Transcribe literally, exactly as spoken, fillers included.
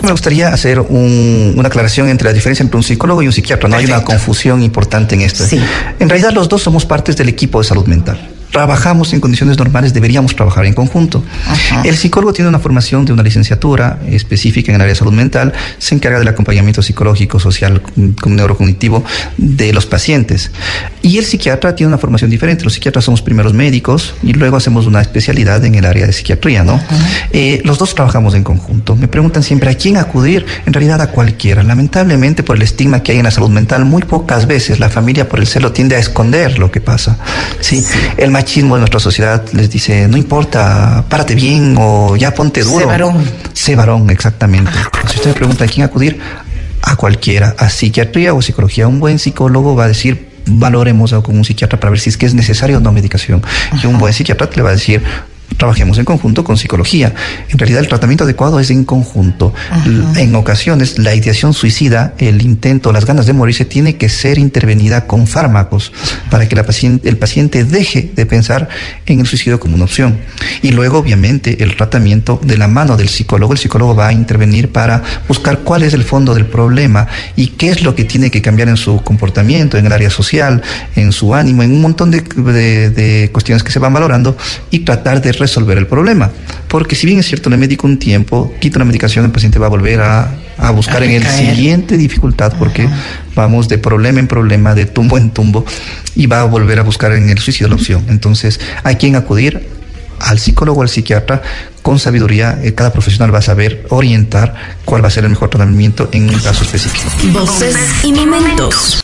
me gustaría hacer un, una aclaración entre la diferencia entre un psicólogo y un psiquiatra. No Perfecto. Hay una confusión importante en esto. Sí. En realidad los dos somos partes del equipo de salud mental. Trabajamos en condiciones normales, deberíamos trabajar en conjunto. Ajá. El psicólogo tiene una formación de una licenciatura específica en el área de salud mental, se encarga del acompañamiento psicológico, social, neurocognitivo de los pacientes. Y el psiquiatra tiene una formación diferente. Los psiquiatras somos primeros médicos y luego hacemos una especialidad en el área de psiquiatría, ¿no? Eh, los dos trabajamos en conjunto. Me preguntan siempre a quién acudir, en realidad a cualquiera. Lamentablemente, por el estigma que hay en la salud mental, muy pocas veces la familia por el celo tiende a esconder lo que pasa. Sí, sí. El machismo de nuestra sociedad les dice, no importa, párate bien o ya ponte duro. Sé varón. Sé varón, exactamente. Si usted me pregunta a quién acudir, a cualquiera, a psiquiatría o psicología. Un buen psicólogo va a decir, valoremos con un psiquiatra para ver si es que es necesario o no medicación. Ajá. Y un buen psiquiatra le va a decir, trabajemos en conjunto con psicología. En realidad el tratamiento adecuado es en conjunto. Ajá. En ocasiones la ideación suicida, el intento, las ganas de morirse tiene que ser intervenida con fármacos para que la paciente, el paciente deje de pensar en el suicidio como una opción. Y luego obviamente el tratamiento de la mano del psicólogo. El psicólogo va a intervenir para buscar cuál es el fondo del problema y qué es lo que tiene que cambiar en su comportamiento, en el área social, en su ánimo, en un montón de, de, de cuestiones que se van valorando y tratar de resolver el problema. Porque si bien es cierto, le medico un tiempo, quito la medicación, el paciente va a volver a, a buscar a en el siguiente dificultad, porque uh-huh. vamos de problema en problema, de tumbo en tumbo, y va a volver a buscar en el suicidio la opción. Entonces, hay quien acudir al psicólogo o al psiquiatra con sabiduría. Eh, cada profesional va a saber orientar cuál va a ser el mejor tratamiento en un caso específico. Voces y momentos.